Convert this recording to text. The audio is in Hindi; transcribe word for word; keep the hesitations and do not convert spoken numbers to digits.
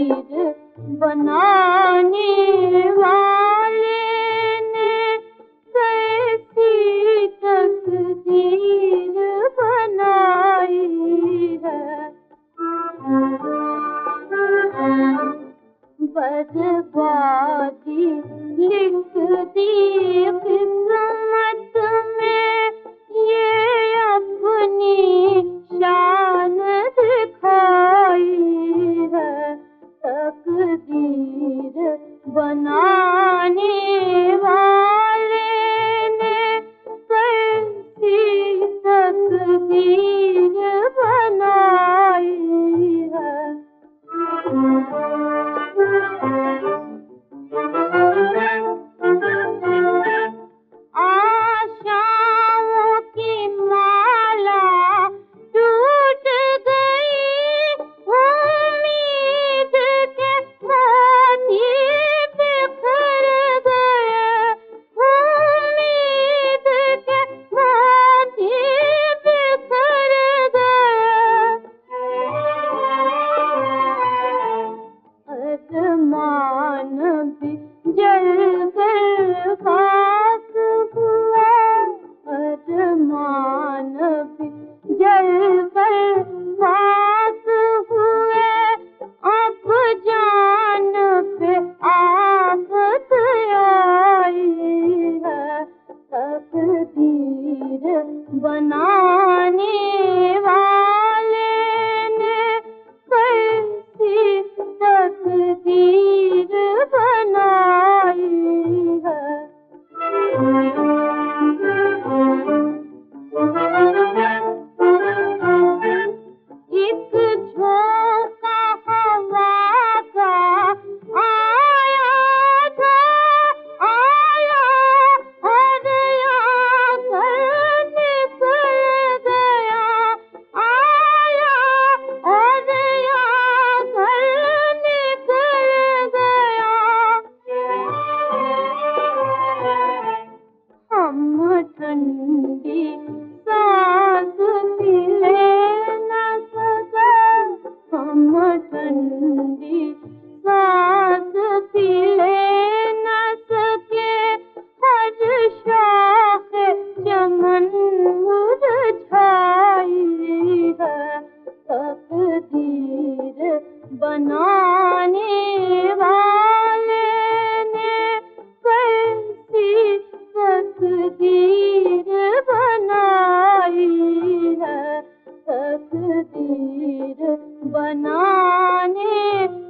बनाने वाले ने कैसी तकदीर बनाई है। बर्बादी लिख दी किस्मत में, ये अपनी शान दिखाई है। तकदीर बनाने वाले ने कैसी तकदीर बनाई है। आशाओं की माला टूट गई, उम्मीद के मोती बिखर गए, उम्मीद के मोती बिखर गए। अरमान भी जल कर खाक हुआ, अरमान भी जल कर खाक हुए। अब जान पे आफत आई है। तकदीर बनाने वाले ने कैसी तकदीर बनाई है। एक झोंका हवा का आया था, आया और आकर निकल गया, आया और आकर निकल गया। हम ठंडी सांस भी ले न सके, हम ठंडी सांस भी ले न सके। हर शाखे चमन मुरझाई है। तकदीर बनाने वाले ने कैसी तकदीर बनाई है। तकदीर बनाने